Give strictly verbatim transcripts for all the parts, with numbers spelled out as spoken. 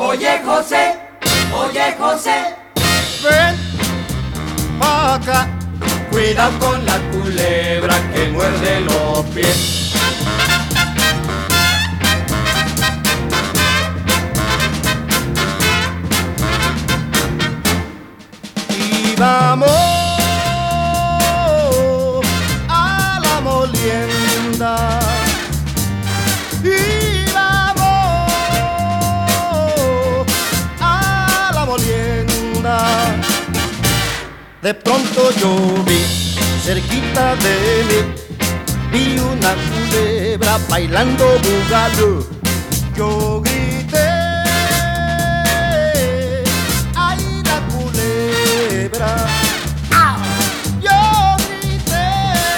Oye José, oye José, ven pa' acá. cuidado con la culebra que muerde los pies. Y vamos a la molienda. Y vamos a la molienda. De pronto yo vi cerquita de mí, vi una culebra bailando bugalú. Yo grité, ¡ay la culebra! ¡Au! Yo grité,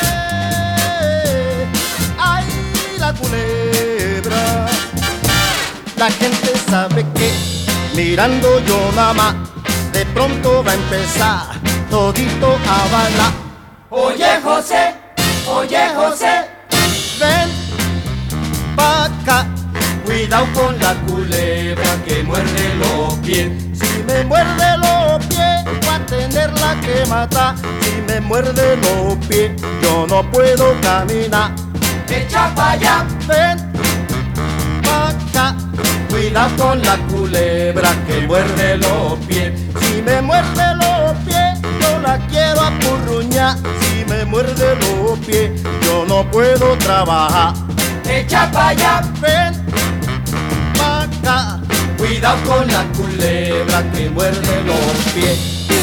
¡ay la culebra! La gente sabe que mirando yo nada más, de pronto va a empezar todito a bailar. Oye José, oye José, Ven pa' acá. cuidado con la culebra que muerde los pies. Si me muerde los pies, voy a tenerla que matar. Si me muerde los pies, yo no puedo caminar. Echa pa' allá, Ven pa' acá. cuidado con la culebra que muerde los pies. Si me muerde los pies, yo la quiero apurruñar. Si me muerde los pies, yo no puedo trabajar. Echa pa' allá, Ven pa' acá. cuidado con la culebra que muerde los pies.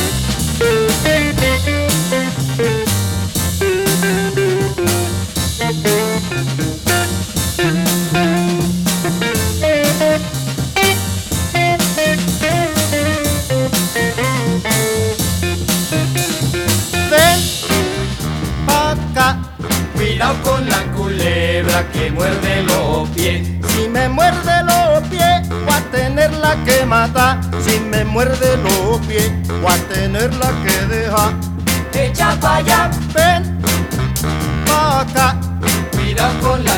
Ven pa' acá. Cuidado con la culebra que muerde los pies. Si me muerde los pies, voy a tenerla que matar. Si me muerde los pies, voy a tenerla que dejar. Echa pa' allá, Ven pa' acá. cuidado con la